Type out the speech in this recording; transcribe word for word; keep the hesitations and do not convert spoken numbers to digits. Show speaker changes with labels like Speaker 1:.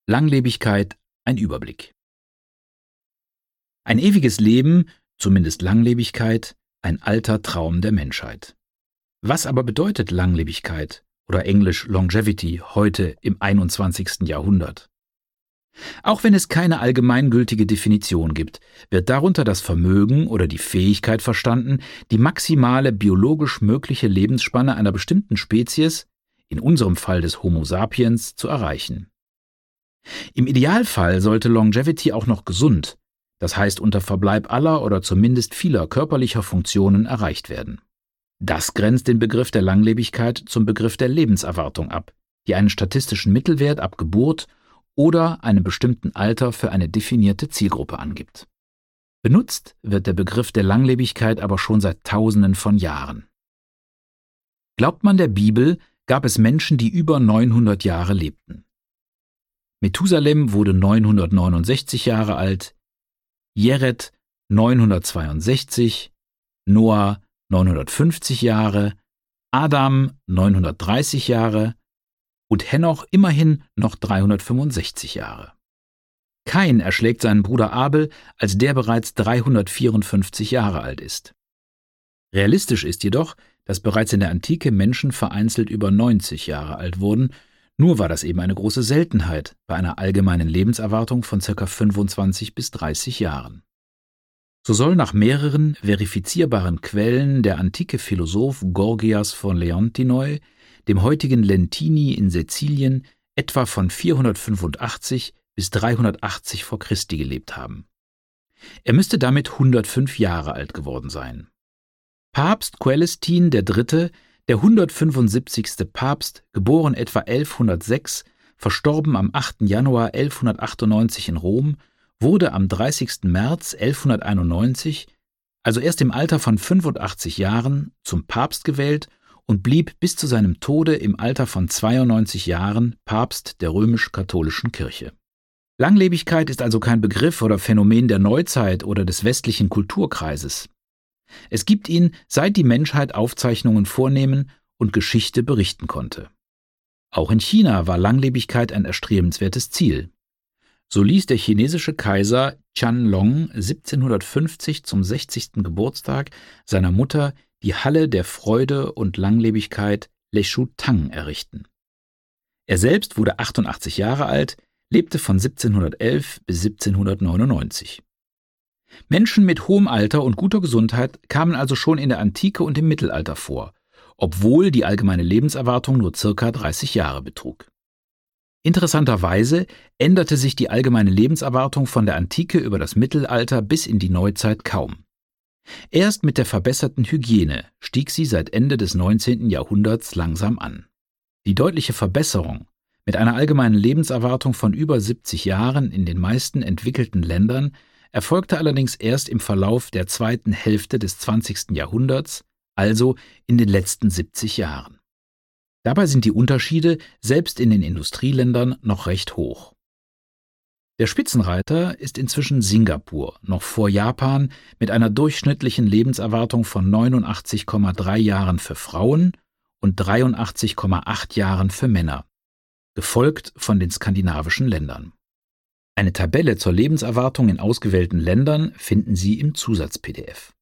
Speaker 1: Langlebigkeit, ein Überblick. Ein ewiges Leben, zumindest Langlebigkeit, ein alter Traum der Menschheit. Was aber bedeutet Langlebigkeit oder englisch Longevity heute im einundzwanzigsten Jahrhundert? Auch wenn es keine allgemeingültige Definition gibt, wird darunter das Vermögen oder die Fähigkeit verstanden, die maximale biologisch mögliche Lebensspanne einer bestimmten Spezies, in unserem Fall des Homo sapiens, zu erreichen. Im Idealfall sollte Longevity auch noch gesund, das heißt unter Verbleib aller oder zumindest vieler körperlicher Funktionen erreicht werden. Das grenzt den Begriff der Langlebigkeit zum Begriff der Lebenserwartung ab, die einen statistischen Mittelwert ab Geburt oder einem bestimmten Alter für eine definierte Zielgruppe angibt. Benutzt wird der Begriff der Langlebigkeit aber schon seit Tausenden von Jahren. Glaubt man der Bibel, gab es Menschen, die über neunhundert Jahre lebten. Methusalem wurde neunhundertneunundsechzig Jahre alt, Jered neunhundertzweiundsechzig, Noah neunhundertfünfzig Jahre, Adam neunhundertdreißig Jahre und Henoch immerhin noch dreihundertfünfundsechzig Jahre. Kain erschlägt seinen Bruder Abel, als der bereits dreihundertvierundfünfzig Jahre alt ist. Realistisch ist jedoch, dass bereits in der Antike Menschen vereinzelt über neunzig Jahre alt wurden, nur war das eben eine große Seltenheit bei einer allgemeinen Lebenserwartung von ca. fünfundzwanzig bis dreißig Jahren. So soll nach mehreren verifizierbaren Quellen der antike Philosoph Gorgias von Leontinoi, dem heutigen Lentini in Sizilien, etwa von vierhundertfünfundachtzig bis dreihundertachtzig vor Christi gelebt haben. Er müsste damit hundertfünf Jahre alt geworden sein. Papst Coelestin der Dritte., der hundertfünfundsiebzigste Papst, geboren etwa elfhundertsechs, verstorben am achten Januar elfhundertachtundneunzig in Rom, wurde am dreißigsten März elfhunderteinundneunzig, also erst im Alter von fünfundachtzig Jahren, zum Papst gewählt und blieb bis zu seinem Tode im Alter von zweiundneunzig Jahren Papst der römisch-katholischen Kirche. Langlebigkeit ist also kein Begriff oder Phänomen der Neuzeit oder des westlichen Kulturkreises. Es gibt ihn, seit die Menschheit Aufzeichnungen vornehmen und Geschichte berichten konnte. Auch in China war Langlebigkeit ein erstrebenswertes Ziel. So ließ der chinesische Kaiser Qianlong siebzehnhundertfünfzig zum sechzigsten Geburtstag seiner Mutter die Halle der Freude und Langlebigkeit Leshu-Tang errichten. Er selbst wurde achtundachtzig Jahre alt, lebte von siebzehnhundertelf bis siebzehnhundertneunundneunzig. Menschen mit hohem Alter und guter Gesundheit kamen also schon in der Antike und im Mittelalter vor, obwohl die allgemeine Lebenserwartung nur circa dreißig Jahre betrug. Interessanterweise änderte sich die allgemeine Lebenserwartung von der Antike über das Mittelalter bis in die Neuzeit kaum. Erst mit der verbesserten Hygiene stieg sie seit Ende des neunzehnten Jahrhunderts langsam an. Die deutliche Verbesserung mit einer allgemeinen Lebenserwartung von über siebzig Jahren in den meisten entwickelten Ländern erfolgte allerdings erst im Verlauf der zweiten Hälfte des zwanzigsten Jahrhunderts, also in den letzten siebzig Jahren. Dabei sind die Unterschiede selbst in den Industrieländern noch recht hoch. Der Spitzenreiter ist inzwischen Singapur, noch vor Japan, mit einer durchschnittlichen Lebenserwartung von neunundachtzig Komma drei Jahren für Frauen und dreiundachtzig Komma acht Jahren für Männer, gefolgt von den skandinavischen Ländern. Eine Tabelle zur Lebenserwartung in ausgewählten Ländern finden Sie im Zusatz-P D F.